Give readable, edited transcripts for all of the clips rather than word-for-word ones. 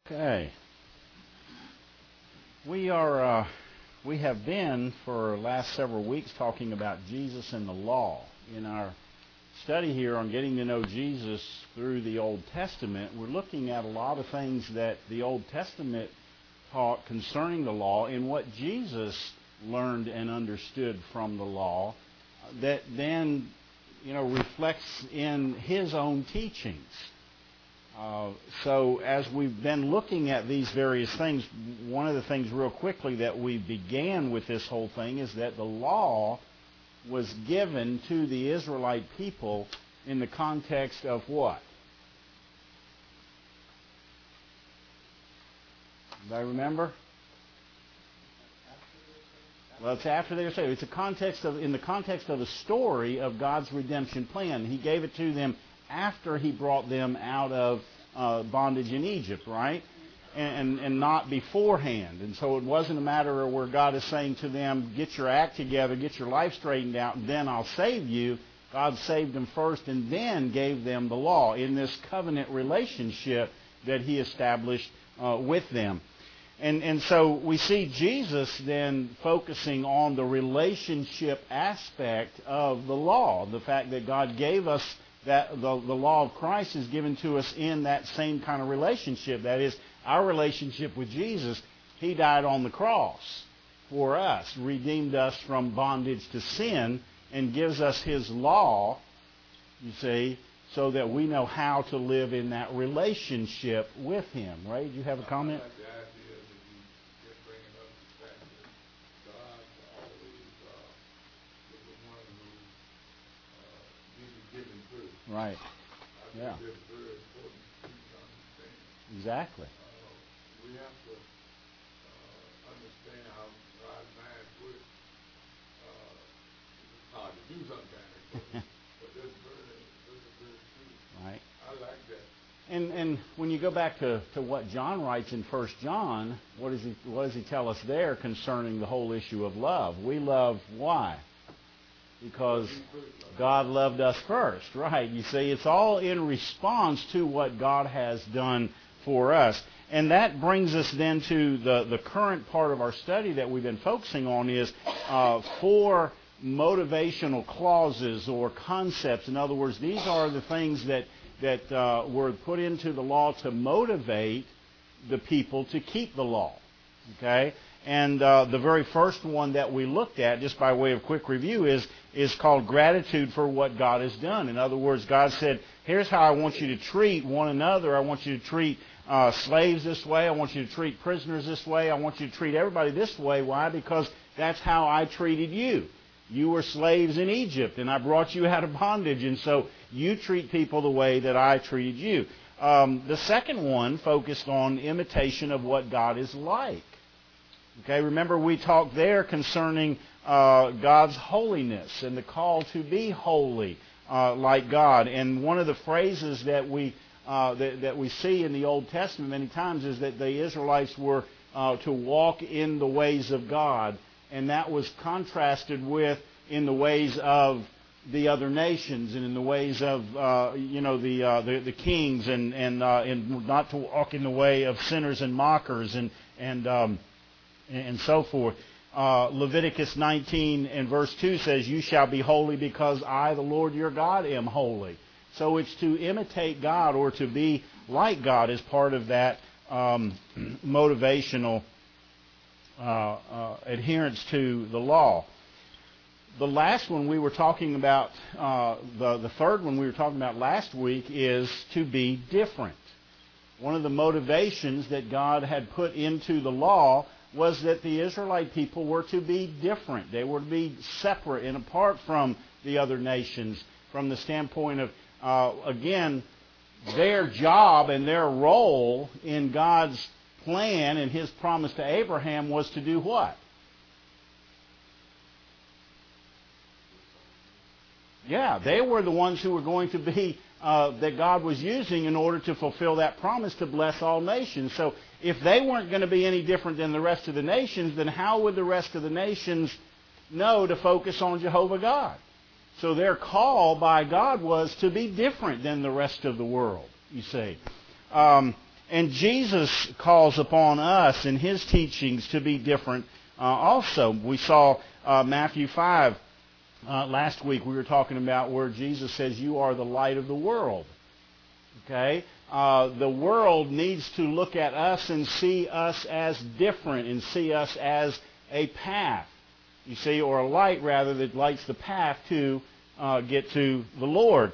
Okay. We have been for the last several weeks talking about Jesus and the law. In our study here on getting to know Jesus through the Old Testament, we're looking at a lot of things that the Old Testament taught concerning the law and what Jesus learned and understood from the law that then, reflects in his own teachings. So as we've been looking at these various things, one of the things real quickly that we began with this whole thing is that the law was given to the Israelite people in the context of what? Do I remember? Well, it's after they were saved. It's in the context of a story of God's redemption plan. He gave it to them after he brought them out of bondage in Egypt, right? And not beforehand. And so it wasn't a matter of where God is saying to them, get your act together, get your life straightened out, and then I'll save you. God saved them first and then gave them the law in this covenant relationship that he established with them. And so we see Jesus then focusing on the relationship aspect of the law, the fact that God gave us that the law of Christ is given to us in that same kind of relationship. That is, our relationship with Jesus. He died on the cross for us, redeemed us from bondage to sin, and gives us his law, you see, so that we know how to live in that relationship with him. Right? Do you have a comment? Right. Yeah. Exactly. We have to understand how God's mind works. It's hard to do sometimes, but that's very true. Right. I like that. And when you go back to what John writes in 1 John, what does he tell us there concerning the whole issue of love? We love why? Because God loved us first, right? You see, it's all in response to what God has done for us. And that brings us then to the current part of our study that we've been focusing on is 4 motivational clauses or concepts. In other words, these are the things that were put into the law to motivate the people to keep the law. Okay? And the very first one that we looked at, just by way of quick review, is called gratitude for what God has done. In other words, God said, here's how I want you to treat one another. I want you to treat slaves this way. I want you to treat prisoners this way. I want you to treat everybody this way. Why? Because that's how I treated you. You were slaves in Egypt, and I brought you out of bondage. And so you treat people the way that I treated you. The second one focused on imitation of what God is like. Okay, remember we talked there concerning God's holiness and the call to be holy like God. And one of the phrases that we see in the Old Testament many times is that the Israelites were to walk in the ways of God, and that was contrasted with in the ways of the other nations and in the ways of the kings and not to walk in the way of sinners and mockers and so forth. Leviticus 19 and verse 2 says, you shall be holy because I, the Lord your God, am holy. So it's to imitate God or to be like God as part of that motivational adherence to the law. The last one we were talking about, the third one we were talking about last week is to be different. One of the motivations that God had put into the law was that the Israelite people were to be different. They were to be separate and apart from the other nations from the standpoint of, again, their job and their role in God's plan and his promise to Abraham was to do what? Yeah, they were the ones who were going to be, that God was using in order to fulfill that promise to bless all nations. So if they weren't going to be any different than the rest of the nations, then how would the rest of the nations know to focus on Jehovah God? So their call by God was to be different than the rest of the world, you see. And Jesus calls upon us in His teachings to be different also. We saw Matthew 5 last week. We were talking about where Jesus says, "You are the light of the world." Okay? The world needs to look at us and see us as different and see us as a path, you see, or a light rather that lights the path to get to the Lord.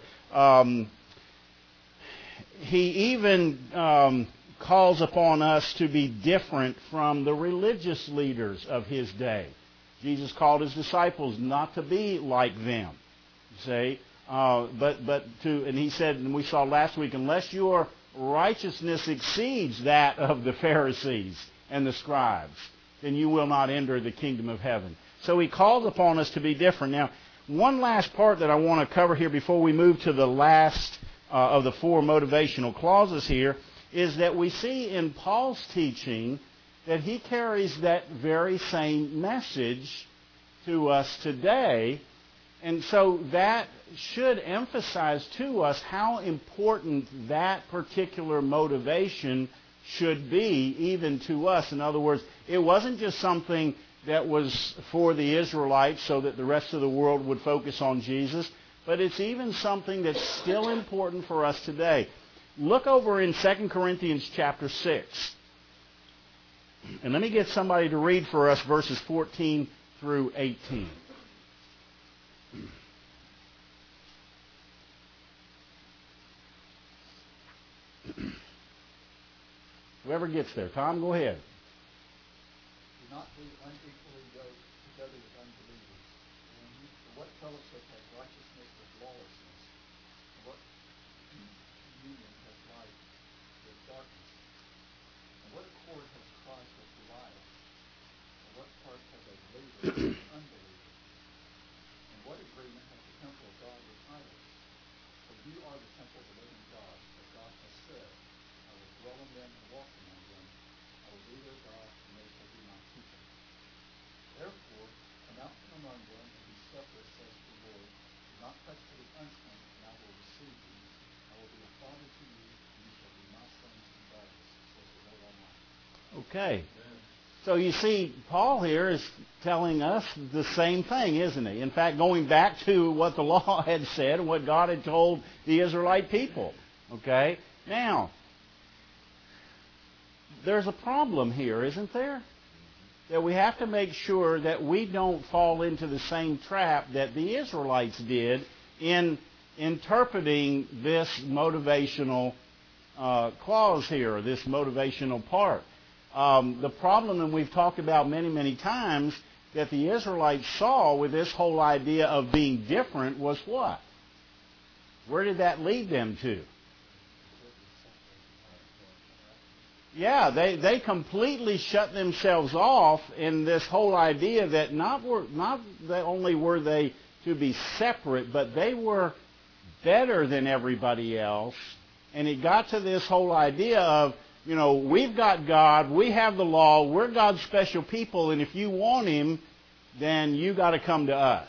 He even calls upon us to be different from the religious leaders of His day. Jesus called His disciples not to be like them, you see. And He said, and we saw last week, unless your righteousness exceeds that of the Pharisees and the scribes, then you will not enter the kingdom of heaven. So He calls upon us to be different. Now, one last part that I want to cover here before we move to the last of the 4 motivational clauses here is that we see in Paul's teaching that he carries that very same message to us today. And so that should emphasize to us how important that particular motivation should be even to us. In other words, it wasn't just something that was for the Israelites so that the rest of the world would focus on Jesus, but it's even something that's still important for us today. Look over in 2 Corinthians chapter 6. And let me get somebody to read for us verses 14 through 18. Whoever gets there. Tom, go ahead. Do not be unequally yoked together with unbelievers. For what fellowship has righteousness with lawlessness? And what communion has light with darkness? And what accord has Christ with Belial? And what part has a believer with an unbeliever? And what agreement has the temple of God with idols? For you are the temple of the living God, as God has said, I will dwell in them and walk among them. I will be their God, and they shall be my people. Therefore, come out from among them and be separate, says the Lord. Do not touch what is unclean, and I will receive you. I will be a father to you, and you shall be my sons and daughters, says the Lord Almighty. Okay. So you see, Paul here is telling us the same thing, isn't he? In fact, going back to what the law had said and what God had told the Israelite people. Okay? Now, there's a problem here, isn't there? That we have to make sure that we don't fall into the same trap that the Israelites did in interpreting this motivational clause here, this motivational part. The problem, and we've talked about many, many times, that the Israelites saw with this whole idea of being different was what? Where did that lead them to? Yeah, they completely shut themselves off in this whole idea that not only were they to be separate, but they were better than everybody else. And it got to this whole idea of, you know, we've got God, we have the law, we're God's special people, and if you want Him, then you got to come to us.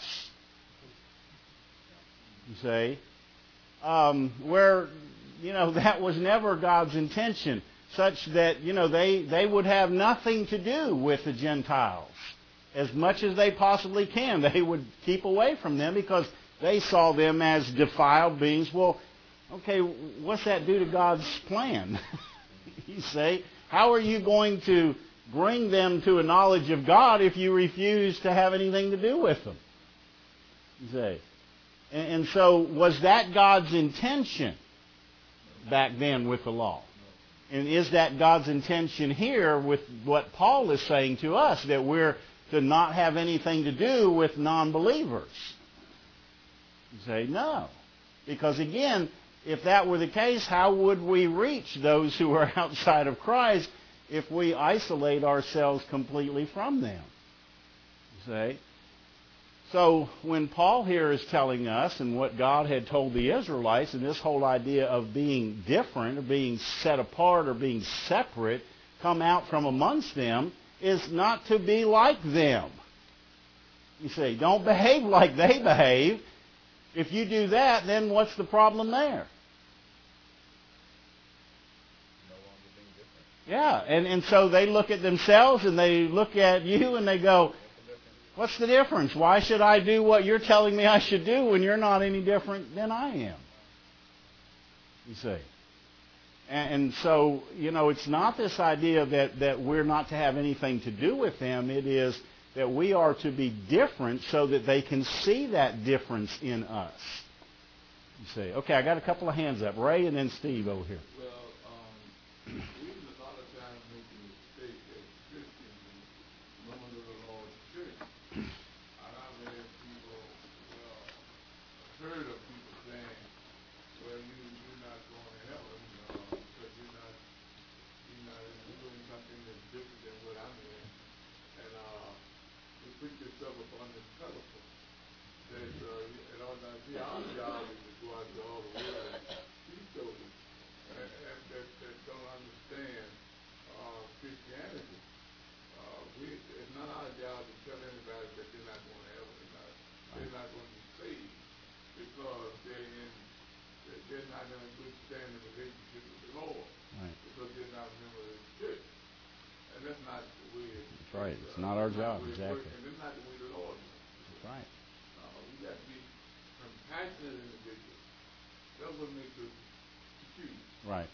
You see? Where, you know, that was never God's intention, such that, you know, they would have nothing to do with the Gentiles. As much as they possibly can, they would keep away from them because they saw them as defiled beings. Well, okay, what's that do to God's plan? You say, how are you going to bring them to a knowledge of God if you refuse to have anything to do with them? You say. And so, was that God's intention back then with the law? And is that God's intention here with what Paul is saying to us, that we're to not have anything to do with non-believers? You say, no. Because again, if that were the case, how would we reach those who are outside of Christ if we isolate ourselves completely from them? You see? So when Paul here is telling us, and what God had told the Israelites, and this whole idea of being different, or being set apart, or being separate, come out from amongst them, is not to be like them. You see, don't behave like they behave. If you do that, then what's the problem there? Yeah, and so they look at themselves and they look at you and they go, what's the difference? Why should I do what you're telling me I should do when you're not any different than I am? You see. And so, it's not this idea that we're not to have anything to do with them. It is that we are to be different so that they can see that difference in us. You see. Okay, I got a couple of hands up. Ray and then Steve over here. Well, we a lot of times make the mistake as Christians and going to the Lord's church. And I've had people, heard of people saying, well, you're not going to heaven because you're not doing something that's different than what I'm in. And you put yourself up on this pedestal. That, our job is to go out to all the world and teach those that don't understand Christianity. It's not our job to tell anybody that they're not going to heaven, they're not going to be saved because they're not in a good standing relationship with the Lord, right, because they're not a member of the church. And that's not the way That's right. It's not our job, exactly. And it's not the way the Lord is. That's right. We got to be compassionate individuals. That's what makes us secure. Right.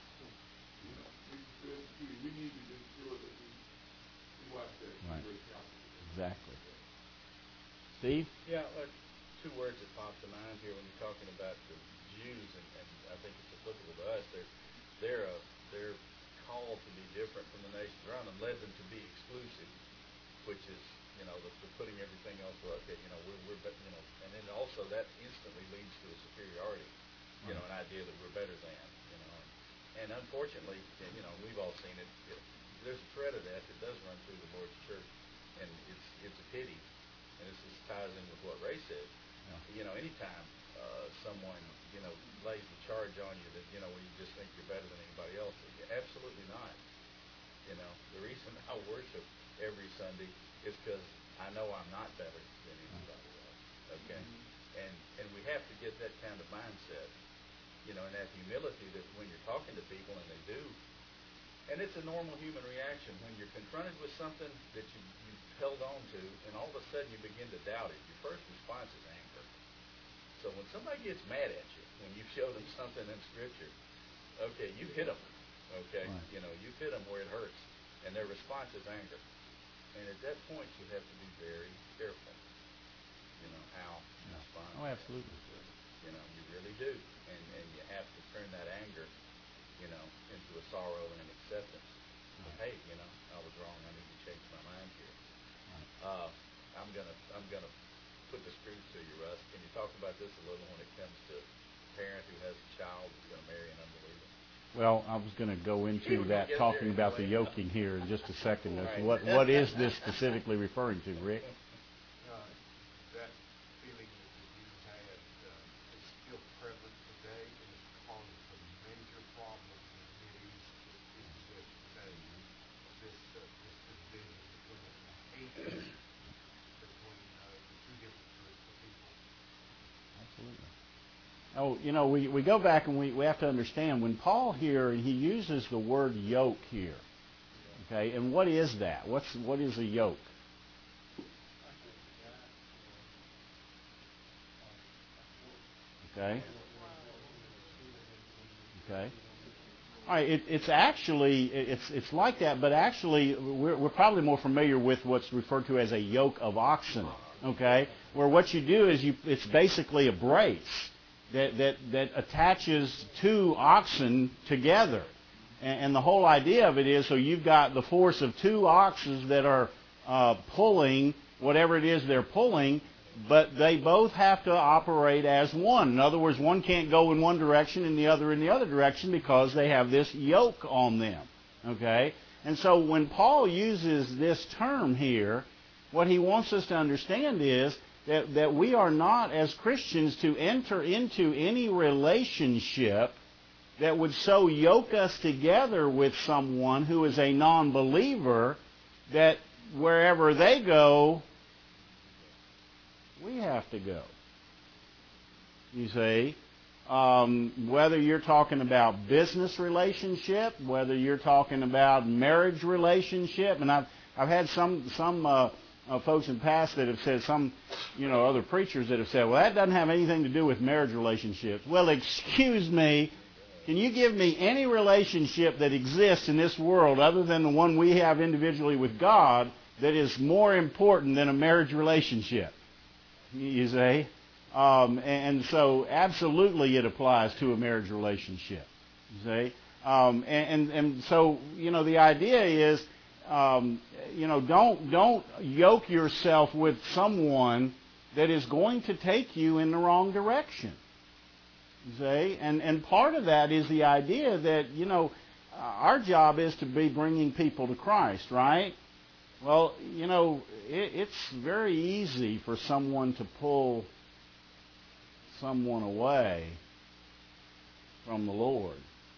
We need to make sure that we watch that. Right. Exactly. Steve? Yeah, two words that pop to mind here when you're talking about the Jews, and I think it's applicable to us. They're called to be different from the nations around them, led them to be exclusive, which is the putting everything else. Okay, we're and then also that instantly leads to a superiority, an idea that we're better than, and unfortunately, we've all seen it. There's a thread of that does run through the Lord's church, and it's a pity. And this ties in with what Ray said. Yeah. Anytime someone lays the charge on you that where you just think you're better than anybody else, absolutely not. The reason I worship every Sunday is because I know I'm not better than anybody else. Okay, and we have to get that kind of mindset, and that humility that when you're talking to people and they do, and it's a normal human reaction when you're confronted with something that you held on to, and all of a sudden you begin to doubt it. Your first response is anger. So when somebody gets mad at you, when you show them something in Scripture, okay, you hit them. Okay, right. You hit them where it hurts, and their response is anger. And at that point, you have to be very careful. How you respond. Oh, absolutely. You really do, and you have to turn that anger, into a sorrow and an acceptance. Hey, I was wrong. I need to change my mind here. Right. I'm gonna put the screws to you, Russ. Can you talk about this a little when it comes to a parent who has a child who's going to marry an unbeliever? Well, I was going to go into that, talking about the yoking here in just a second. Right. What is this specifically referring to, Rick? That feeling that the Jews had is still prevalent today, and it's caused some major problems in the Mideast. It exists today. This division between the hatred between the two different groups of people. Absolutely. Oh, we go back and we have to understand when Paul here, he uses the word yoke here. Okay, and what is that? What is a yoke? Okay. Okay. All right. It's like that, but actually we're probably more familiar with what's referred to as a yoke of oxen. Okay, where what you do is it's basically a brace that attaches two oxen together, and the whole idea of it is so you've got the force of two oxen that are pulling whatever it is they're pulling. But they both have to operate as one. In other words, one can't go in one direction and the other in the other direction because they have this yoke on them. Okay? And so when Paul uses this term here, what he wants us to understand is that we are not, as Christians, to enter into any relationship that would so yoke us together with someone who is a non-believer that wherever they go, we have to go. You see? whether you're talking about business relationship, whether you're talking about marriage relationship, and I've had some folks in the past that have said, some other preachers that have said, well, that doesn't have anything to do with marriage relationships. Well, excuse me, can you give me any relationship that exists in this world other than the one we have individually with God that is more important than a marriage relationship? You say? And so absolutely it applies to a marriage relationship. You see? And so, the idea is, don't yoke yourself with someone that is going to take you in the wrong direction. You see? And part of that is the idea that, our job is to be bringing people to Christ, right? Well, it's very easy for someone to pull someone away from the Lord.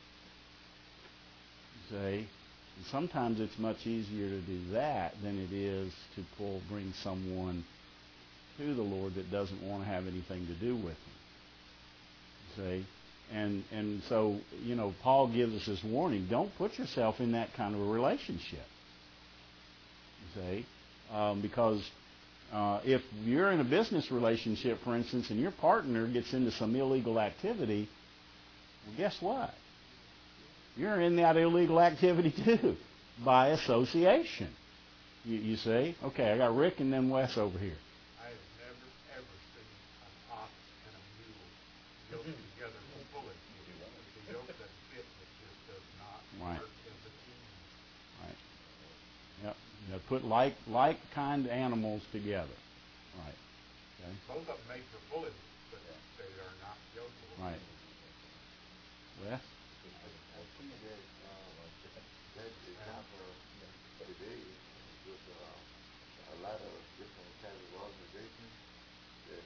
You see? And sometimes it's much easier to do that than it is to bring someone to the Lord that doesn't want to have anything to do with him. You see? And so, Paul gives us this warning. Don't put yourself in that kind of a relationship. You see? Because if you're in a business relationship, for instance, and your partner gets into some illegal activity, well, guess what? You're in that illegal activity too, by association. You see? Okay, I got Rick and then Wes over here. I have never, ever seen an ox and a mule yoked together fully. The yoke that fits, it just does not work as a team. Right. Yep. Put like kind animals together. Right. Okay. Both of them make for pulling, but they are not yoked. Right. Wes? I see that example today with a lot of different types of organizations that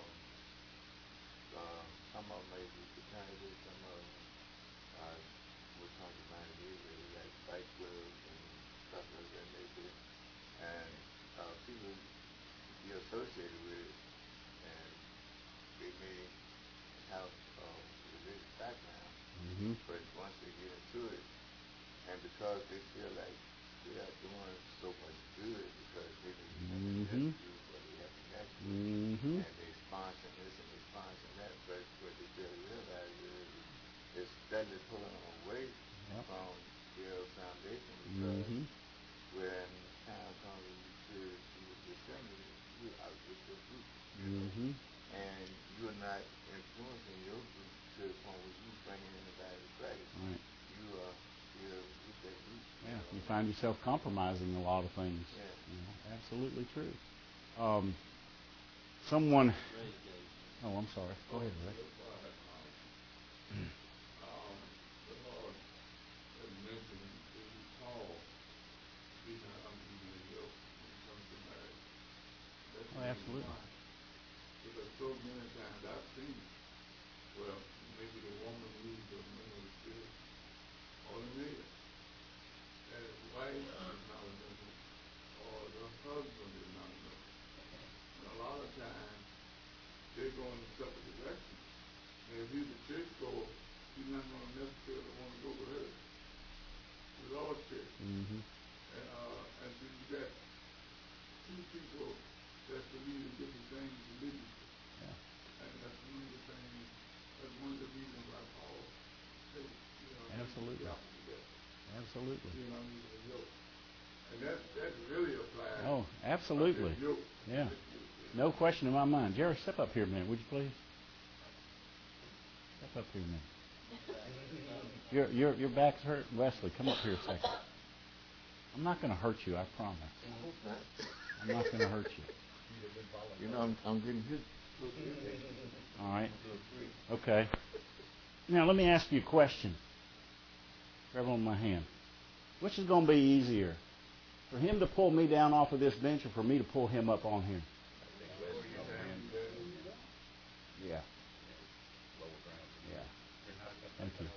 some of them may be fraternities, some of them would come to mind immediately, like fight clubs and stuff like that nature, and people be associated with it, and they may have religious background, but once they get into it, and because they feel like they are doing so much good because they may be having to do what they have to do, and they sponsor this and they sponsor that, but what they fail to realize is it's steadily pulling them away from their foundation, because when time comes to the assembly, you're out with your group, and you're not influencing your group to the point where you're bringing anybody to Christ. Right. You're with that group. Yeah, you find yourself compromising a lot of things. Yeah. Absolutely true. Someone. Oh, I'm sorry. Go ahead, Rick. The Lord has mentioned to Paul, be not unequally yoked when it comes to marriage. That's the reason Absolutely. why. Because so many times I've seen it. Well, maybe the woman used the member of the Spirit, or the man. And his wife is not a member, or the husband is not a member. And a lot of times, they go in separate directions. And if he's a churchgoer, he's not going to necessarily want to go with her. The Lord's church. And so you got two people that believe in different things religiously. And that's one of the things, that's one of the reasons why Paul said, Absolutely. Absolutely. being unequally yoked. And that really applies. Oh, absolutely. Yeah. No question in my mind. Jerry, step up here a minute, would you please? Step up here a minute. Your back's hurt. Wesley, come up here a second. I'm not going to hurt you, I promise. I'm not going to hurt you. I'm getting hit. All right. Okay. Now, let me ask you a question. Grab on my hand. Which is going to be easier? For him to pull me down off of this bench or for me to pull him up on here? Yeah. Yeah. Thank you.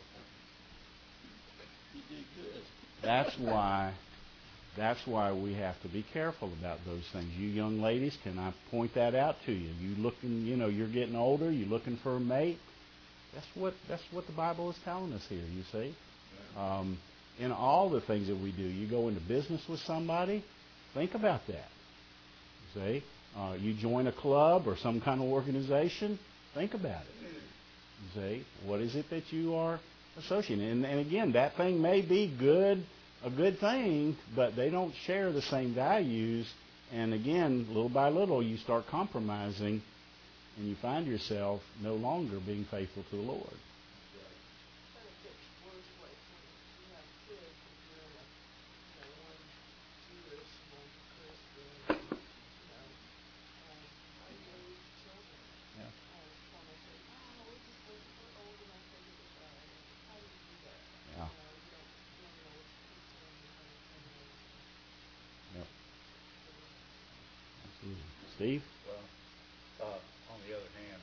You did good. That's why we have to be careful about those things. You young ladies, can I point that out to you? You looking, you're getting older, you're looking for a mate. That's what the Bible is telling us here, you see. In all the things that we do, you go into business with somebody, think about that. You see, you join a club or some kind of organization, think about it. You see, what is it that you are associating? And again, that thing may be a good thing, but they don't share the same values. And again, little by little, you start compromising, and you find yourself no longer being faithful to the Lord. Steve? Well, on the other hand,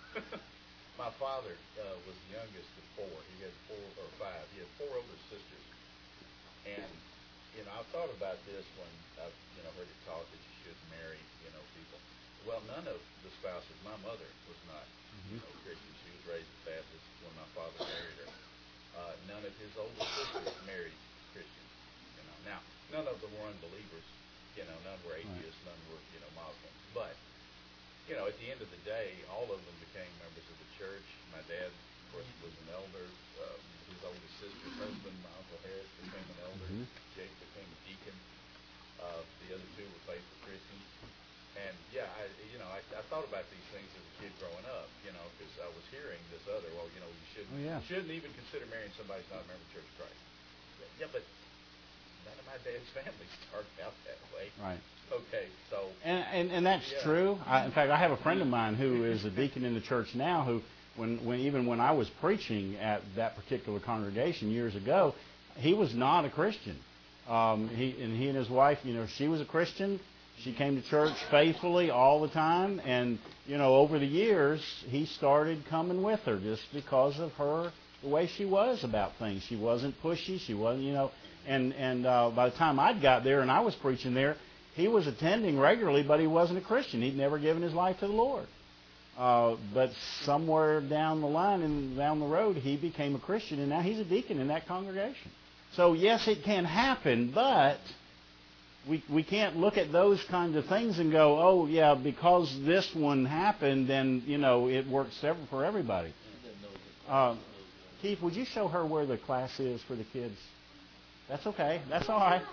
my father was the youngest of four. He had four or five. He had four older sisters. And, I've thought about this when I've, heard it taught that you should marry, people. Well, none of the spouses, my mother was not, Christian. She was raised Baptist when my father married her. None of his older sisters married Christians, Now, none of them were unbelievers. None were atheists, none were, Muslims. But, at the end of the day, all of them became members of the church. My dad, of course, was an elder. His oldest sister's husband, my Uncle Harris, became an elder. Jake became a deacon. The other two were faithful Christians. And, I thought about these things as a kid growing up, because I was hearing this other, you shouldn't even consider marrying somebody who's not a member of the Church of Christ. Yeah, but none of my dad's family started out that way. Right. Okay, so... And that's true. In fact, I have a friend of mine who is a deacon in the church now who, when I was preaching at that particular congregation years ago, he was not a Christian. He and his wife, she was a Christian. She came to church faithfully all the time. And, over the years, he started coming with her just because of the way she was about things. She wasn't pushy. She wasn't, And by the time I'd got there and I was preaching there, he was attending regularly, but he wasn't a Christian. He'd never given his life to the Lord. But somewhere down the line and down the road, he became a Christian, and now he's a deacon in that congregation. So, yes, it can happen, but we can't look at those kinds of things and go, oh, yeah, because this one happened, then, it works for everybody. Keith, would you show her where the class is for the kids? That's okay. That's all right.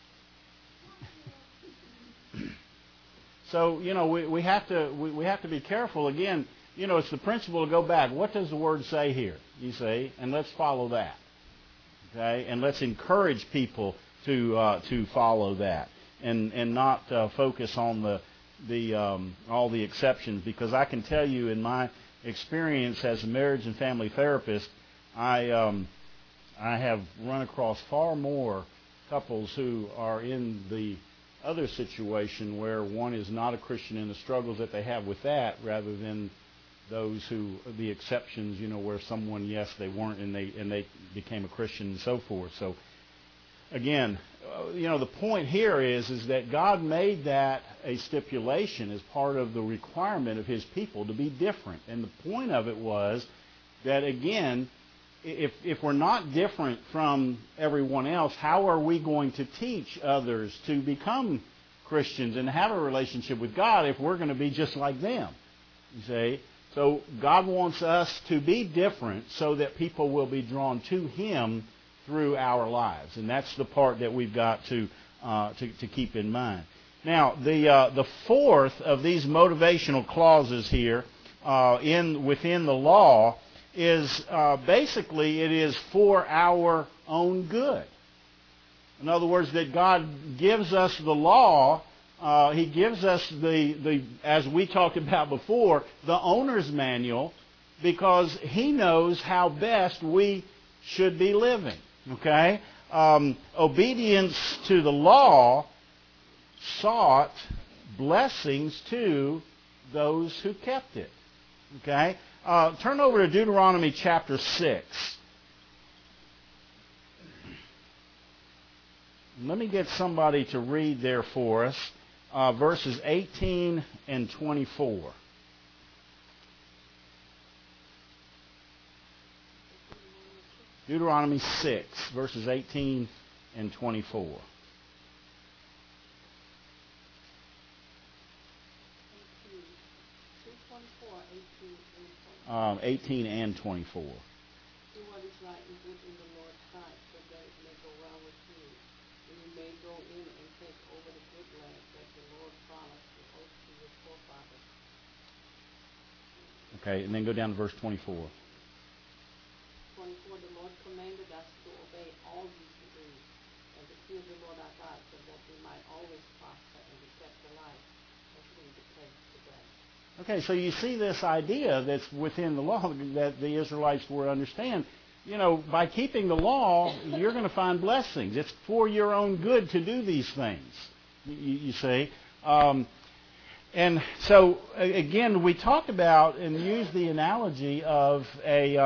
So, we have to be careful. Again, it's the principle to go back. What does the Word say here? You see, and let's follow that. Okay, and let's encourage people to follow that, and not focus on all the exceptions. Because I can tell you, in my experience as a marriage and family therapist, I have run across far more couples who are in the other situation where one is not a Christian and the struggles that they have with that, rather than those the exceptions, where someone, yes, they weren't and they became a Christian and so forth. So again, the point here is that God made that a stipulation as part of the requirement of His people to be different. And the point of it was that, again, if we're not different from everyone else, how are we going to teach others to become Christians and have a relationship with God if we're going to be just like them? You see? So God wants us to be different so that people will be drawn to Him through our lives. And that's the part that we've got to keep in mind. Now, the fourth of these motivational clauses here within the law is basically it is for our own good. In other words, that God gives us the law. He gives us as we talked about before, the owner's manual, because He knows how best we should be living. Okay? Obedience to the law sought blessings to those who kept it. Okay? Turn over to Deuteronomy chapter 6. Let me get somebody to read there for us, verses 18 and 24. Deuteronomy 6, verses 18 and 24. 18 and 24. Do what is right and good in the Lord's sight, so that it may go well with you, and you may go in and take over the good land that the Lord promised the oath to your forefathers. Okay, and then go down to verse 24. 24, the Lord commanded us to obey all these decrees, and to fear the Lord our God, so that we might always prosper and be kept alive, as we declare today. Okay, so you see this idea that's within the law that the Israelites were to understand. You know, by keeping the law, you're going to find blessings. It's for your own good to do these things, you see. And so, again, we talked about and used the analogy of the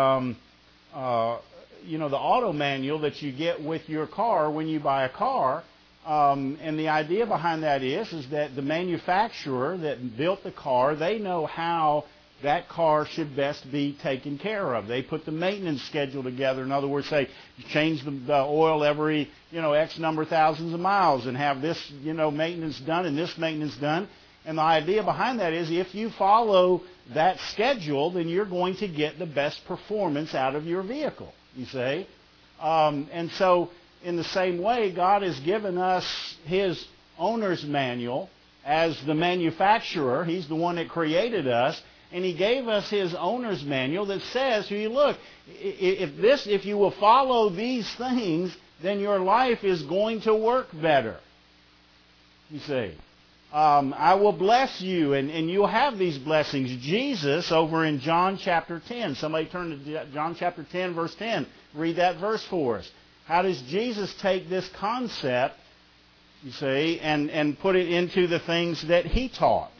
auto manual that you get with your car when you buy a car. And the idea behind that is that the manufacturer that built the car, they know how that car should best be taken care of. They put the maintenance schedule together. In other words, say, you change the oil every, X number of thousands of miles and have this, maintenance done and this maintenance done. And the idea behind that is if you follow that schedule, then you're going to get the best performance out of your vehicle, you see. And so, in the same way, God has given us His owner's manual as the manufacturer. He's the one that created us. And He gave us His owner's manual that says, look, if you will follow these things, then your life is going to work better. You see. I will bless you, and you'll have these blessings. Jesus, over in John chapter 10. Somebody turn to John chapter 10, verse 10. Read that verse for us. How does Jesus take this concept, you see, and put it into the things that He taught?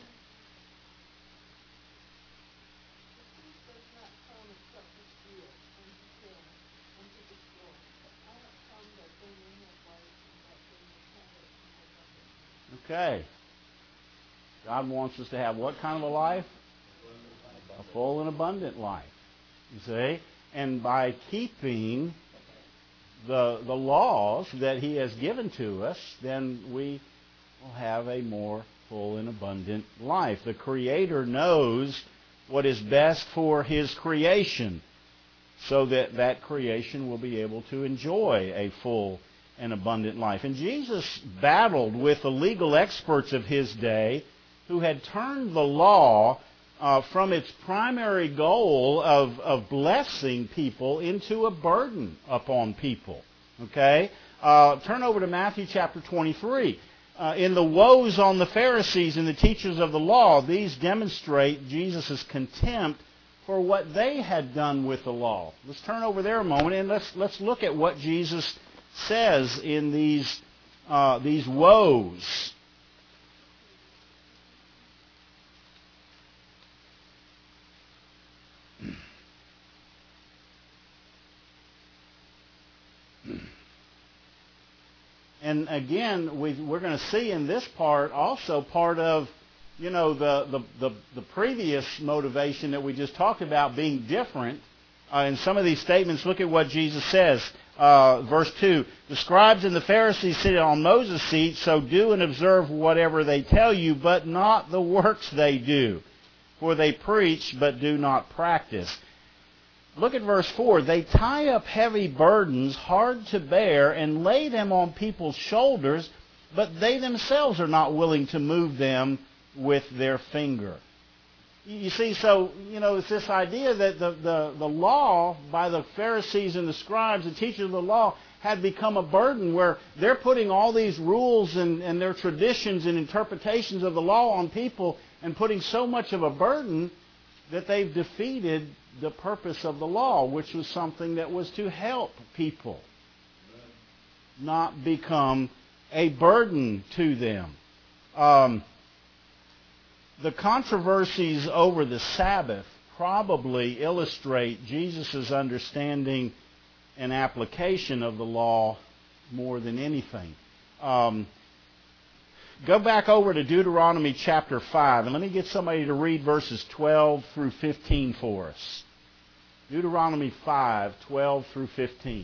Okay. God wants us to have what kind of a life? A full and abundant life. You see? And by keeping the laws that He has given to us, then we will have a more full and abundant life. The Creator knows what is best for His creation, so that that creation will be able to enjoy a full and abundant life. And Jesus battled with the legal experts of His day who had turned the law from its primary goal of blessing people into a burden upon people. Okay? Turn over to Matthew chapter 23. In the woes on the Pharisees and the teachers of the law, these demonstrate Jesus' contempt for what they had done with the law. Let's turn over there a moment and let's look at what Jesus says in these woes. And again, we're going to see in this part also part of, the previous motivation that we just talked about being different. In some of these statements, look at what Jesus says. Verse 2, the scribes and the Pharisees sit on Moses' seat, so do and observe whatever they tell you, but not the works they do. For they preach, but do not practice. Look at verse 4. They tie up heavy burdens, hard to bear, and lay them on people's shoulders, but they themselves are not willing to move them with their finger. You see, so, it's this idea that the law by the Pharisees and the scribes, the teachers of the law, had become a burden where they're putting all these rules and their traditions and interpretations of the law on people and putting so much of a burden that they've defeated the purpose of the law, which was something that was to help people, not become a burden to them. The controversies over the Sabbath probably illustrate Jesus' understanding and application of the law more than anything. Go back over to Deuteronomy chapter 5, and let me get somebody to read verses 12 through 15 for us. Deuteronomy 5:12 through 15.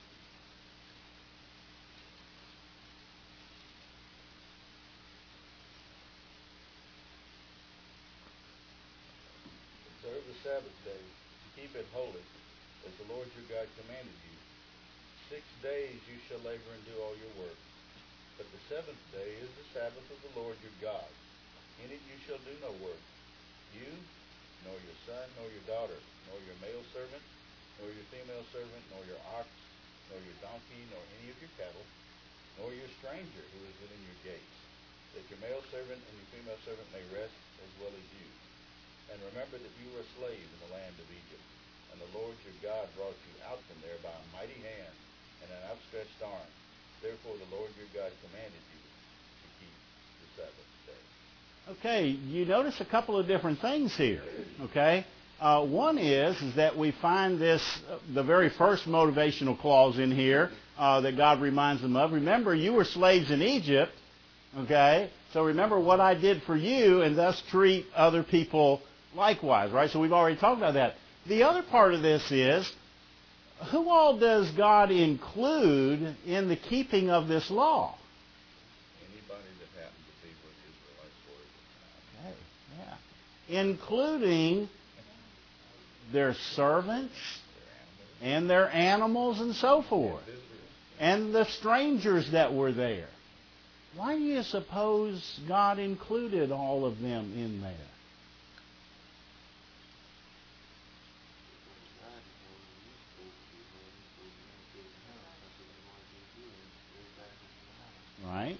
Observe the Sabbath day to keep it holy, as the Lord your God commanded you. 6 days you shall labor and do all your work. But the seventh day is the Sabbath of the Lord your God. In it you shall do no work, you, nor your son, nor your daughter, nor your male servant, nor your female servant, nor your ox, nor your donkey, nor any of your cattle, nor your stranger who is within your gates, that your male servant and your female servant may rest as well as you. And remember that you were a slave in the land of Egypt, and the Lord your God brought you out from there by a mighty hand and an outstretched arm. Therefore the Lord your God commanded you to keep the Sabbath day. Okay, you notice a couple of different things here. Okay, one is that we find this, the very first motivational clause in here that God reminds them of. Remember, you were slaves in Egypt. Okay, so remember what I did for you, and thus treat other people likewise. Right. So we've already talked about that. The other part of this is, who all does God include in the keeping of this law? Anybody that happened to be where Israelites were at the time. Okay, yeah. Including their servants and their animals and so forth. And the strangers that were there. Why do you suppose God included all of them in there? Right?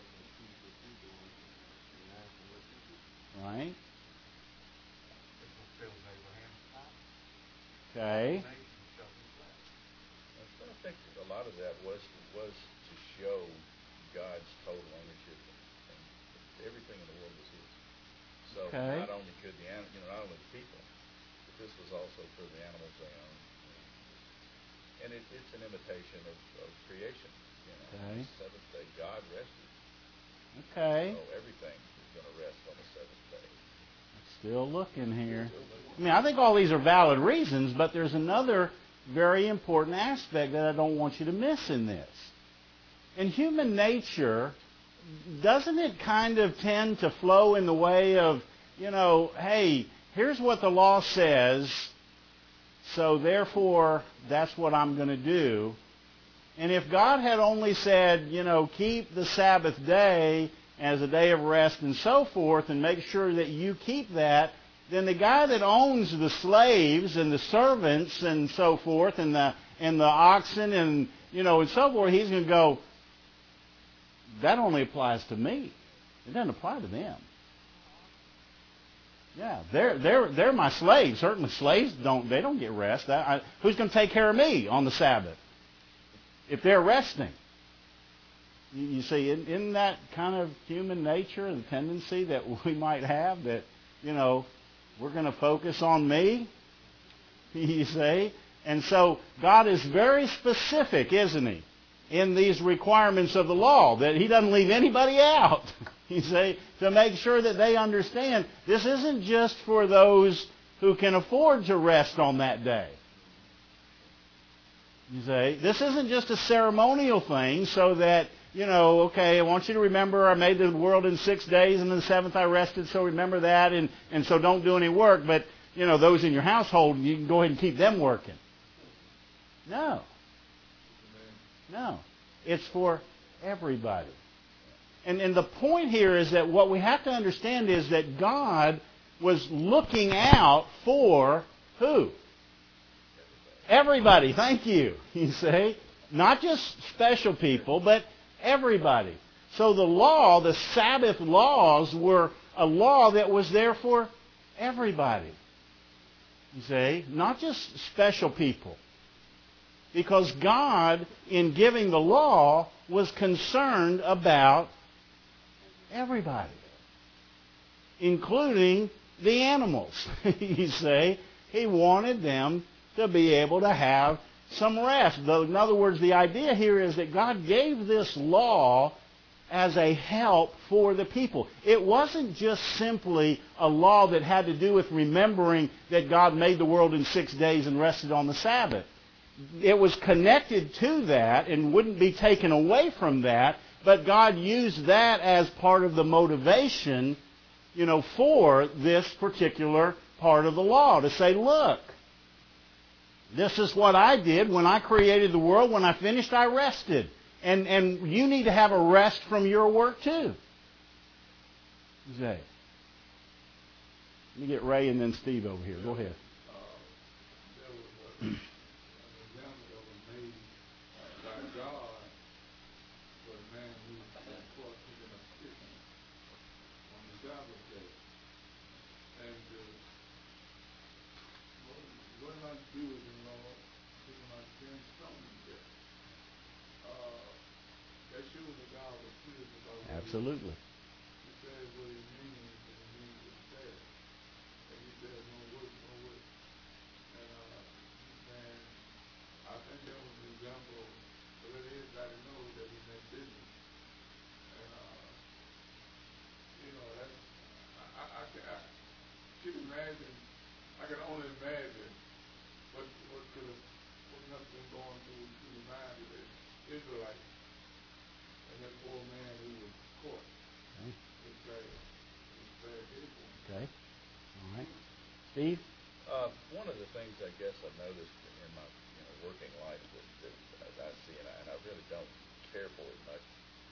Right? It fulfills Abraham's promise. Okay. Nation shall be blessed. I think a lot of that was to show God's total ownership and everything in the world was His. So Okay. not only could not only the people, but this was also for the animals they owned. And it's an imitation of creation. Okay. The seventh day, God rested. Okay. So everything is going to rest on the seventh day. Still looking here. I mean, I think all these are valid reasons, but there's another very important aspect that I don't want you to miss in this. In human nature, doesn't it kind of tend to flow in the way of, hey, here's what the law says, so therefore that's what I'm going to do. And if God had only said, keep the Sabbath day as a day of rest and so forth, and make sure that you keep that, then the guy that owns the slaves and the servants and so forth, and the oxen and and so forth, he's going to go, that only applies to me. It doesn't apply to them. Yeah, they're my slaves. Certainly, slaves don't get rest. Who's going to take care of me on the Sabbath if they're resting? You see, in that kind of human nature and tendency that we might have, that we're going to focus on me. You see, and so God is very specific, isn't He, in these requirements of the law, that He doesn't leave anybody out. You see, to make sure that they understand this isn't just for those who can afford to rest on that day. You see, this isn't just a ceremonial thing so that, okay, I want you to remember I made the world in 6 days and on the seventh I rested, so remember that, and so don't do any work, but, those in your household, you can go ahead and keep them working. No. No. It's for everybody. And the point here is that what we have to understand is that God was looking out for who? Everybody. Thank you. You see? Not just special people, but everybody. So the law, the Sabbath laws, were a law that was there for everybody. You see? Not just special people. Because God, in giving the law, was concerned about everybody, including the animals. You see, He wanted them to be able to have some rest. In other words, the idea here is that God gave this law as a help for the people. It wasn't just simply a law that had to do with remembering that God made the world in 6 days and rested on the Sabbath. It was connected to that and wouldn't be taken away from that, but God used that as part of the motivation, for this particular part of the law, to say, look, this is what I did when I created the world. When I finished, I rested. And you need to have a rest from your work too. Zay. Let me get Ray and then Steve over here. Go ahead. There was an example that was made by God for a man who was caught picking up sticks on the Sabbath day. And what not do with him, Lord, picking up 10 stones to death. That shows that God was serious about what Absolutely. He said what he means, and he means what he said. And he said, no work, no work. And man, I think that was an example, but it is got to know that he meant business. And that's I can imagine. I can only imagine what must have been going through the mind of the Israelites and that poor man who was caught. It's bad people. Okay. All right. Steve? One of the things I guess I've noticed in my working life that I see, and I really don't care for it much,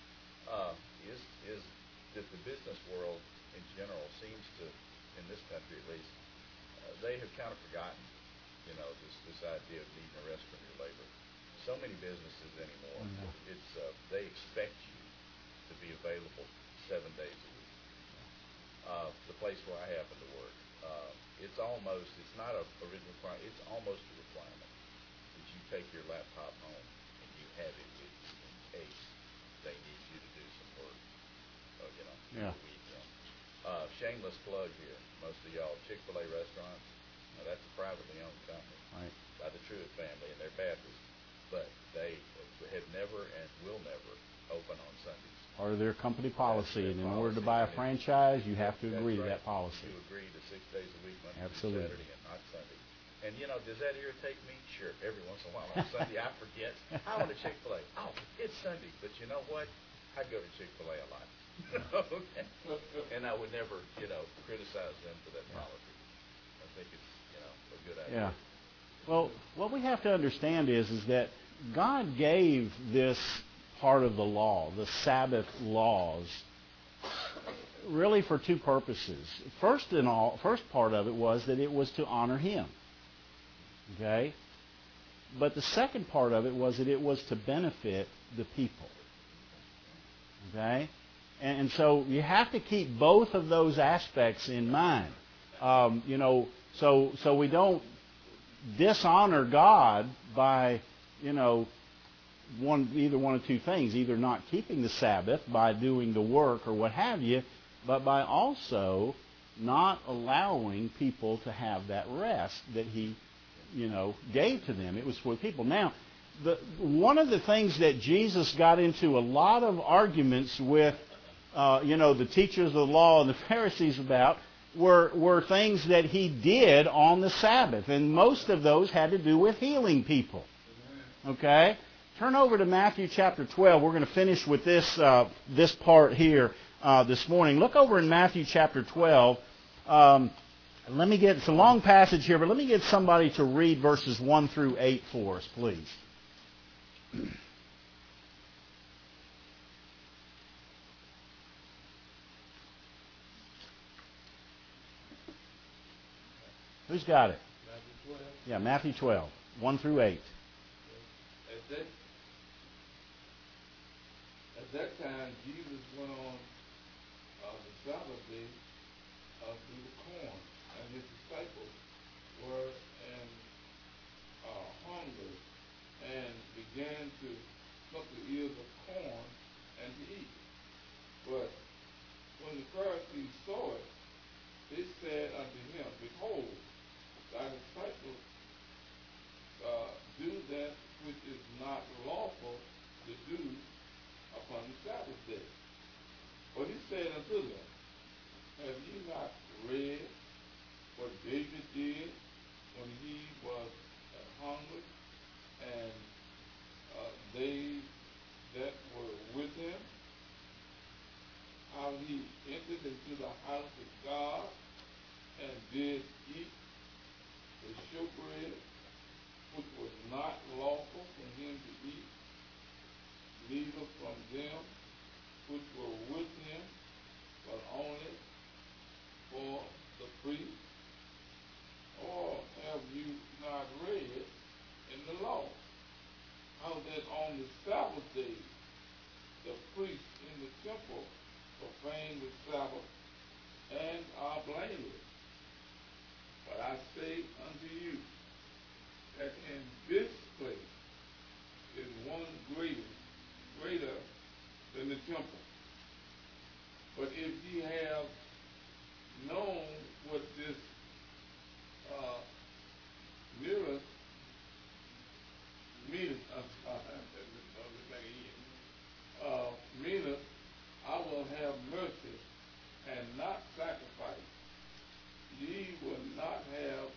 is that the business world in general seems to, in this country at least, they have kind of forgotten, this idea of needing a rest from your labor. So many businesses anymore, they expect you to be available 7 days a week. The place where I happen to work, it's not a written requirement, it's almost a requirement that you take your laptop home and you have it with you in case they need you to do some work, Yeah. the weekend. Shameless plug here, most of y'all, Chick-fil-A restaurants, now that's a privately owned company by the Truett family, and they're Baptists, but they have never and will never open on Sundays. Part of their company policy, and in order to buy a franchise, you have to agree to that policy. You agree to 6 days a week, Monday Absolutely. through Saturday, and not Sunday. And does that irritate me? Sure. Every once in a while on Sunday, I forget. I want a Chick-fil-A. Oh, it's Sunday. But you know what? I go to Chick-fil-A a lot. Okay. And I would never, criticize them for that policy. I think it's, a good idea. Yeah. Well, what we have to understand is that God gave this part of the law, the Sabbath laws, really for two purposes. First part of it was that it was to honor Him. Okay? But the second part of it was that it was to benefit the people. Okay? And so you have to keep both of those aspects in mind. So we don't dishonor God by, either one of two things, either not keeping the Sabbath by doing the work or what have you, but by also not allowing people to have that rest that He, gave to them. It was for people. Now, one of the things that Jesus got into a lot of arguments with, the teachers of the law and the Pharisees about were things that He did on the Sabbath. And most of those had to do with healing people. Okay? Turn over to Matthew chapter 12. We're going to finish with this part here this morning. Look over in Matthew chapter 12. It's a long passage here, but let me get somebody to read verses 1 through 8 for us, please. Who's got it? Matthew 12. Yeah, Matthew 12, 1 through 8. At that time, Jesus went on the Sabbath day through the corn, and His disciples were in hunger and began to pluck the ears of corn and to eat. But when the Pharisees saw it, they said unto Him, Behold, thy disciples do that which is not lawful to do upon the Sabbath day. said unto them, have ye not read what David did when he was hungry, and they that were with him, how he entered into the house of God and did eat the showbread, which was not lawful for him to eat, neither from them which were with him, but only for the priest? Or have you not read in the law how that on the Sabbath day the priests in the temple profane the Sabbath and are blameless? But I say unto you that in this place is one greater than the temple. But if ye have known what this meaneth, I will have mercy and not sacrifice. Ye will not have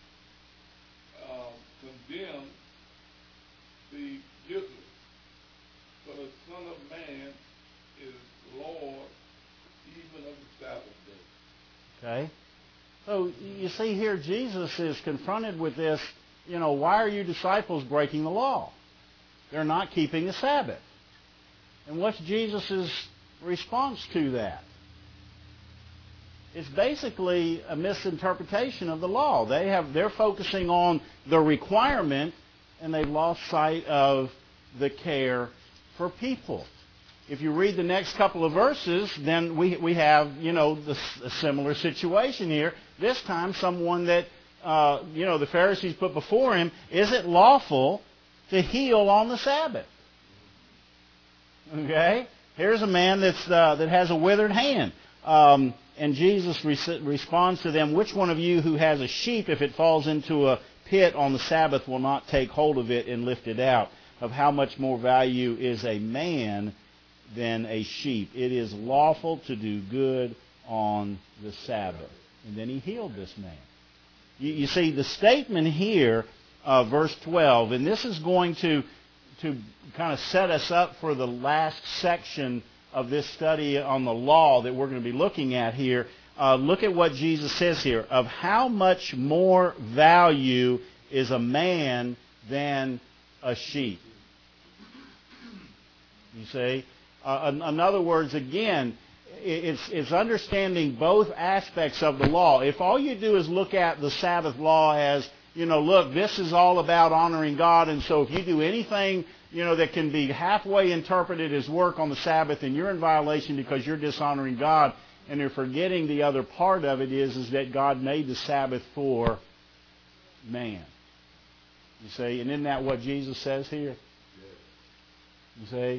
condemned the guiltless, for the Son of Man is Lord even of the Sabbath day. Okay? So you see here, Jesus is confronted with this, why are you disciples breaking the law? They're not keeping the Sabbath. And what's Jesus' response to that? It's basically a misinterpretation of the law. They're focusing on the requirement, and they've lost sight of the care for people. If you read the next couple of verses, then we have, a similar situation here. This time, someone that, the Pharisees put before him, is it lawful to heal on the Sabbath? Okay? Here's a man that has a withered hand. And Jesus responds to them, which one of you who has a sheep, if it falls into a pit on the Sabbath, will not take hold of it and lift it out? Of how much more value is a man than a sheep? It is lawful to do good on the Sabbath. And then he healed this man. You see, the statement here, verse 12, and this is going to kind of set us up for the last section of this study on the law that we're going to be looking at here. Look at what Jesus says here. Of how much more value is a man than a sheep? You see? In other words, again, it's understanding both aspects of the law. If all you do is look at the Sabbath law as, look, this is all about honoring God, and so if you do anything, that can be halfway interpreted as work on the Sabbath, and you're in violation because you're dishonoring God, and you're forgetting the other part of it is that God made the Sabbath for man. You see? And isn't that what Jesus says here? You see?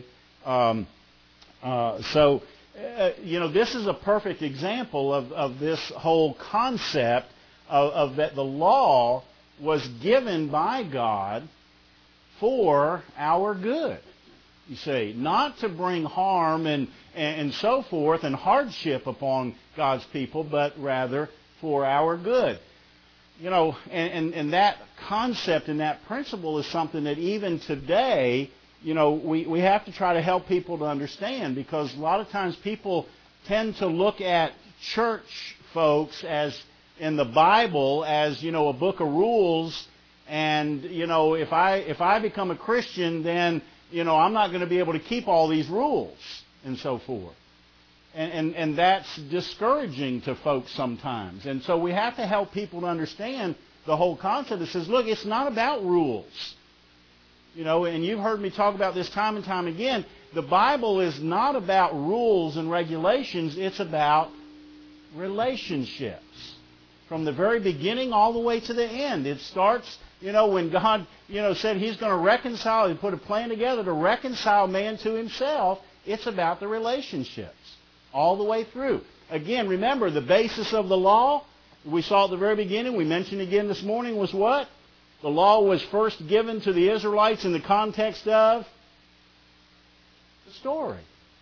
This is a perfect example of this whole concept of that the law was given by God for our good. You see, not to bring harm and so forth and hardship upon God's people, but rather for our good. And that concept and that principle is something that even today, we have to try to help people to understand, because a lot of times people tend to look at church folks as in the Bible as, a book of rules, and, if I become a Christian, then, I'm not going to be able to keep all these rules and so forth. And that's discouraging to folks sometimes. And so we have to help people to understand the whole concept that says, look, it's not about rules. And you've heard me talk about this time and time again. The Bible is not about rules and regulations. It's about relationships. From the very beginning all the way to the end. It starts, when God, said He's going to reconcile, He put a plan together to reconcile man to Himself. It's about the relationships all the way through. Again, remember, the basis of the law, we saw at the very beginning, we mentioned again this morning, was what? The law was first given to the Israelites in the context of the story.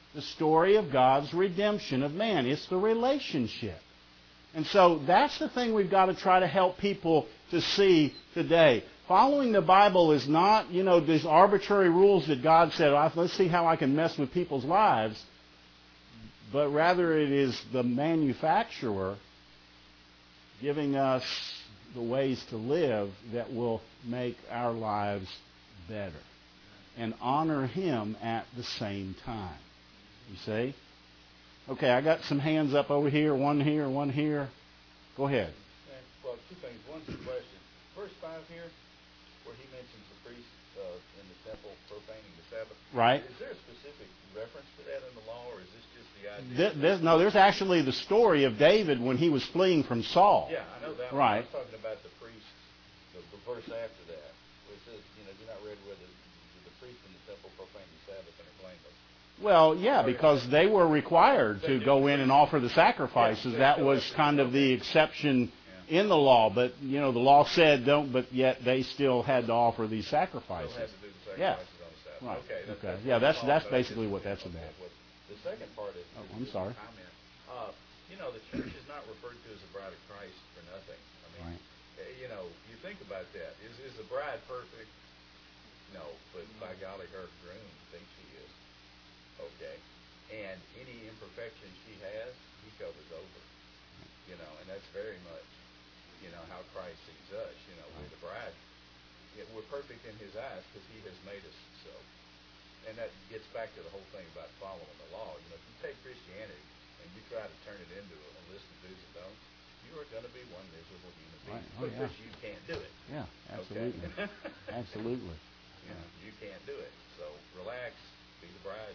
the story of God's redemption of man. It's the relationship. And so that's the thing we've got to try to help people to see today. Following the Bible is not, these arbitrary rules that God said, let's see how I can mess with people's lives. But rather it is the manufacturer giving us the ways to live that will make our lives better and honor Him at the same time. You see? Okay, I got some hands up over here, one here, one here. Go ahead. Well, two things. One's a question. Verse 5 here, where he mentions the priest in the temple profaning the Sabbath. Right. Is there a specific reference to that in the law, or is this just the idea? There's actually the story of David when he was fleeing from Saul. Yeah, I know that right. one. I was talking about the priest, the verse after that, where it says, do not read whether the priest in the temple profaned the Sabbath and are blameless. Well, yeah, because they were required to go in and offer the sacrifices. That was kind of the exception in the law. But, the law said don't, but yet they still had to offer these sacrifices. Still had to do the sacrifices Yeah. on the Sabbath. Right. Okay. Yeah, that's basically what that's about. The second part is I'm sorry. a comment. The church is not referred to as the bride of Christ for nothing. I mean, Right. You think about that. Is the bride perfect? No, but by golly, her groom thinks she is. Okay. And any imperfection she has, he covers over. And that's very much, how Christ sees us. We're the bride. We're perfect in His eyes because He has made us so. And that gets back to the whole thing about following the law. If you take Christianity and you try to turn it into a list of do's and don'ts, you are going to be one miserable human being because you can't do it. Yeah, absolutely. Okay? Absolutely. You can't do it. So relax, be the bride.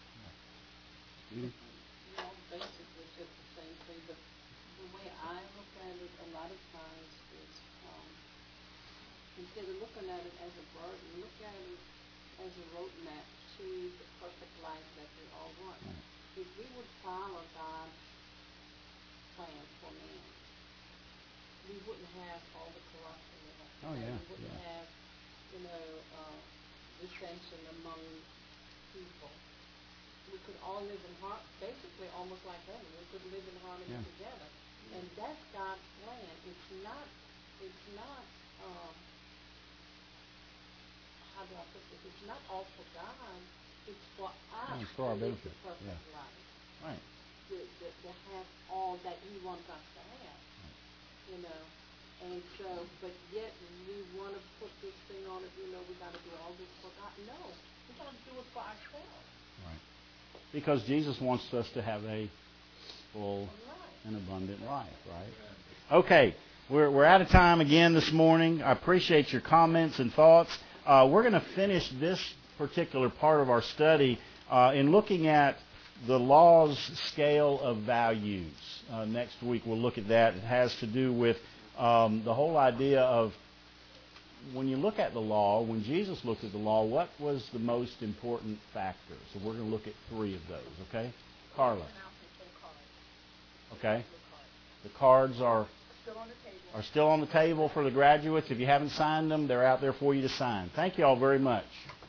Basically just the same thing. But the way I look at it a lot of times is instead of looking at it as a burden, look at it as a roadmap to the perfect life that we all want. If we would follow God's plan for man, we wouldn't have all the corruption we have today. Oh, yeah. We wouldn't have, dissension among people. We could all live in harmony, basically almost like heaven. We could live in harmony together. And that's God's plan. It's not how do I put this? It's not all for God. It's for us it's for our to live benefit. the perfect Yeah. life. Right. To have all that He wants us to have. And so, but yet we want to put this thing on it, we got to do all this for God. No, we got to do it for ourselves. Right. Because Jesus wants us to have a full and abundant life, right? Okay, we're out of time again this morning. I appreciate your comments and thoughts. We're going to finish this particular part of our study in looking at the law's scale of values. Next week we'll look at that. It has to do with the whole idea of when you look at the law, when Jesus looked at the law, what was the most important factor? So we're going to look at 3 of those, okay? Carla. Okay. The cards are still on the table for the graduates. If you haven't signed them, they're out there for you to sign. Thank you all very much.